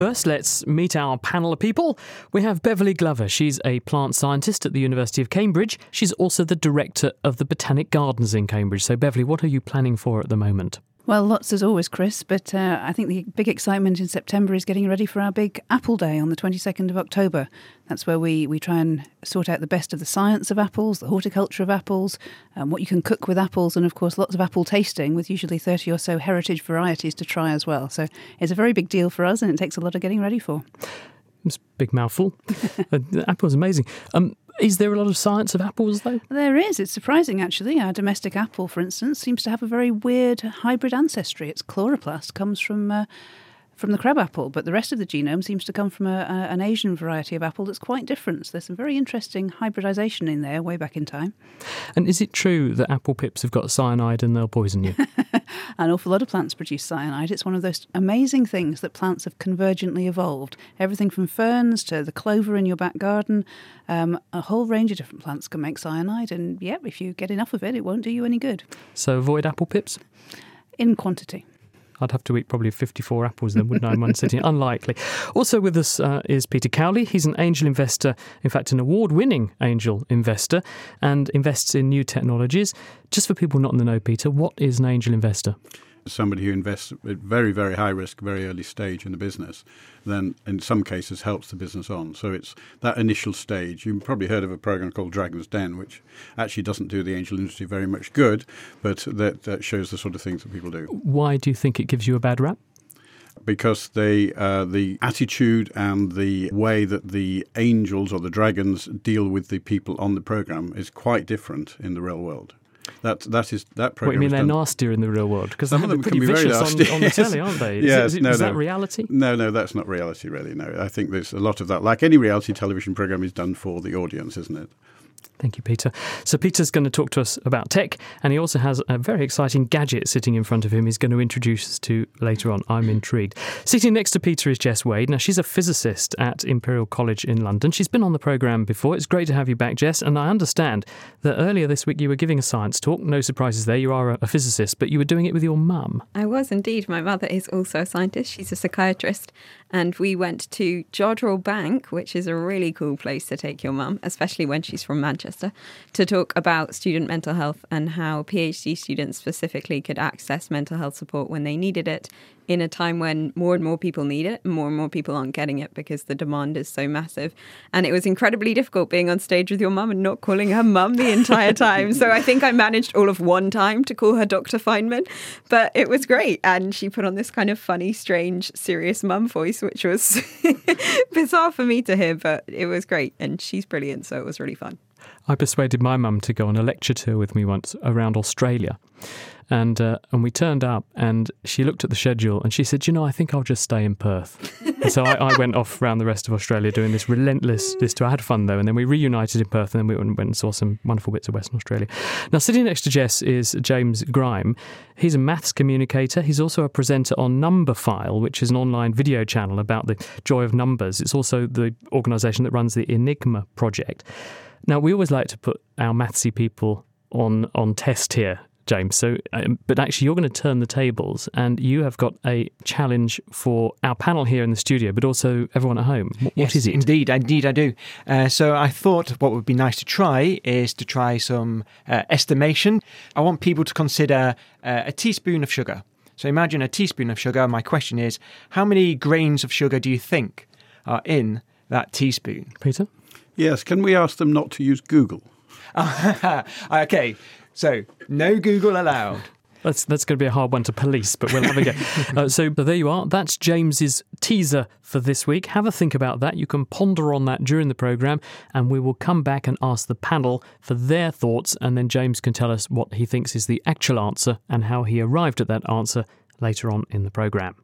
First, let's meet our panel of people. We have Beverly Glover. She's a plant scientist at the University of Cambridge. She's also the director of the Botanic Gardens in Cambridge. So, Beverly, what are you planning for at the moment? Well, lots as always, Chris, but I think the big excitement in September is getting ready for our big Apple Day on the 22nd of October. That's where we try and sort out the best of the science of apples, the horticulture of apples, what you can cook with apples, and of course lots of apple tasting with usually 30 or so heritage varieties to try as well. So it's a very big deal for us and it takes a lot of getting ready for. It's a big mouthful. The apple's amazing. Is there a lot of science of apples, though? There is. It's surprising, actually. Our domestic apple, for instance, seems to have a very weird hybrid ancestry. Its chloroplast comes from the crabapple, but the rest of the genome seems to come from an Asian variety of apple that's quite different. So there's some very interesting hybridisation in there way back in time. And is it true that apple pips have got cyanide and they'll poison you? An awful lot of plants produce cyanide. It's one of those amazing things that plants have convergently evolved. Everything from ferns to the clover in your back garden, a whole range of different plants can make cyanide. And yeah, if you get enough of it, it won't do you any good. So avoid apple pips? In quantity. I'd have to eat probably 54 apples then, wouldn't I, in one sitting? Unlikely. Also with us is Peter Cowley. He's an angel investor, in fact, an award-winning angel investor, and invests in new technologies. Just for people not in the know, Peter, what is an angel investor? Somebody who invests at very, very high risk, very early stage in the business, then in some cases helps the business on. So it's that initial stage. You've probably heard of a program called Dragon's Den, which actually doesn't do the angel industry very much good, but that shows the sort of things that people do. Why do you think it gives you a bad rap? Because the attitude and the way that the angels or the dragons deal with the people on the program is quite different in the real world. That program. What, you mean they're nastier in the real world? Because some of them pretty can be very vicious nasty on the telly, aren't they? Yes, is that reality? No, that's not reality, really. No, I think there's a lot of that. Like any reality television program is done for the audience, isn't it? Thank you, Peter. So Peter's going to talk to us about tech, and he also has a very exciting gadget sitting in front of him he's going to introduce us to later on. I'm intrigued. Sitting next to Peter is Jess Wade. Now, she's a physicist at Imperial College in London. She's been on the programme before. It's great to have you back, Jess, and I understand that earlier this week you were giving a science talk. No surprises there. You are a physicist, but you were doing it with your mum. I was indeed. My mother is also a scientist. She's a psychiatrist, and we went to Jodrell Bank, which is a really cool place to take your mum, especially when she's from Manchester, to talk about student mental health and how PhD students specifically could access mental health support when they needed it in a time when more and more people need it and more people aren't getting it because the demand is so massive. And it was incredibly difficult being on stage with your mum and not calling her mum the entire time. So I think I managed all of one time to call her Dr. Feynman, but it was great. And she put on this kind of funny, strange, serious mum voice, which was bizarre for me to hear, but it was great. And she's brilliant, so it was really fun. I persuaded my mum to go on a lecture tour with me once around Australia. And we turned up and she looked at the schedule and she said, I think I'll just stay in Perth. And so I went off around the rest of Australia doing this relentless tour. I had fun though. And then we reunited in Perth and then we went and saw some wonderful bits of Western Australia. Now, sitting next to Jess is James Grime. He's a maths communicator. He's also a presenter on Numberphile, which is an online video channel about the joy of numbers. It's also the organisation that runs the Enigma project. Now, we always like to put our mathsy people on test here, James. So, but actually, you're going to turn the tables, and you have got a challenge for our panel here in the studio, but also everyone at home. What is it? Indeed, I do. So I thought what would be nice to try is to try some estimation. I want people to consider a teaspoon of sugar. So imagine a teaspoon of sugar. My question is, how many grains of sugar do you think are in that teaspoon? Peter? Yes, can we ask them not to use Google? Okay, so no Google allowed. That's going to be a hard one to police, but we'll have a go. So there you are. That's James's teaser for this week. Have a think about that. You can ponder on that during the programme, and we will come back and ask the panel for their thoughts, and then James can tell us what he thinks is the actual answer and how he arrived at that answer later on in the programme.